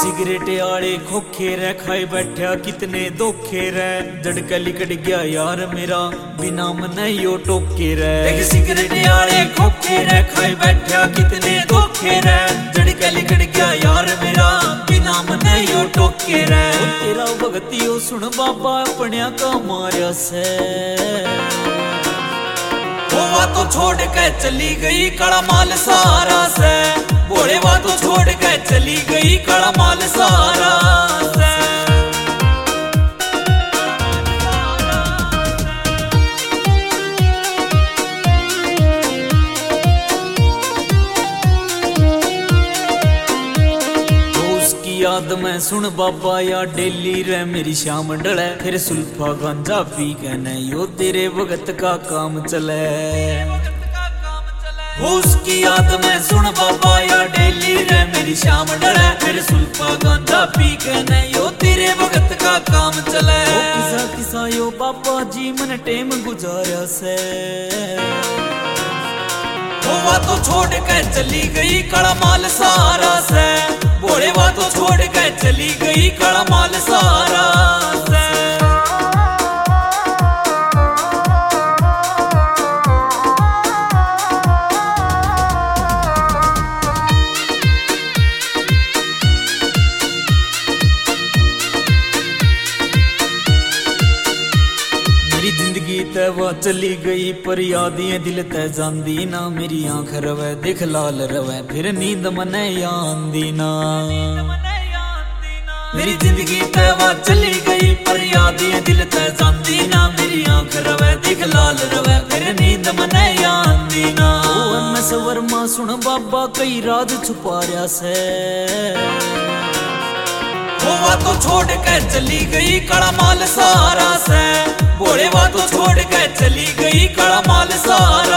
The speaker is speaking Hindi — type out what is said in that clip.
सिगरेट आले खोखे रे खाए बैठा कितने धोखे रे जड़का लिकट गया यार मेरा बिना मन यो टोके रे। सिगरेट आले खोखे रे खाए बैठा कितने धोखे रे जड़का लिकट गया यार मेरा बिना मन यो टोके रे। तेरा भगतियो सुन बाबा अपने का मारा से वो तो छोड़ के चली गई कड़ा माल सारा से बोले वो तो छोड़ के चली गई कड़ा माल सारा से। उसकी याद में सुन बाबा या डेली रे मेरी शाम डले फिर सुल्फा गांजा पी के नहीं यो तेरे भगत का काम चले। उसकी याद में सुन बाबा या डेली रे मेरी शाम डले फिर सुल्फा गांजा पी के नहीं यो तेरे भगत का काम चले। किसा किसा यो बाबा जी मन टेम गुजारा से वो तो छोड़ के चली गई कड़ा माल सारा से बोले वो तो छोड़ के चली गई कड़ा माल सारा से। मेरी जिंदगी ते वो चली गई पर यादें दिल ते जांदी ना मेरी आंख रवे देख लाल रवे फिर नींद मने आंदी ना। मेरी जिंदगी ते वो चली गई पर यादें दिल ते जांदी ना मेरी आंख रवे देख लाल रवे फिर नींद मने आंदी ना। मैं सवरमा सुन बाबा कई राज छुपा रहा से वो तो छोड़ के चली गई कड़ा माल सारा से बोले वो तो छोड़ के चली गई कड़ा माल सारा।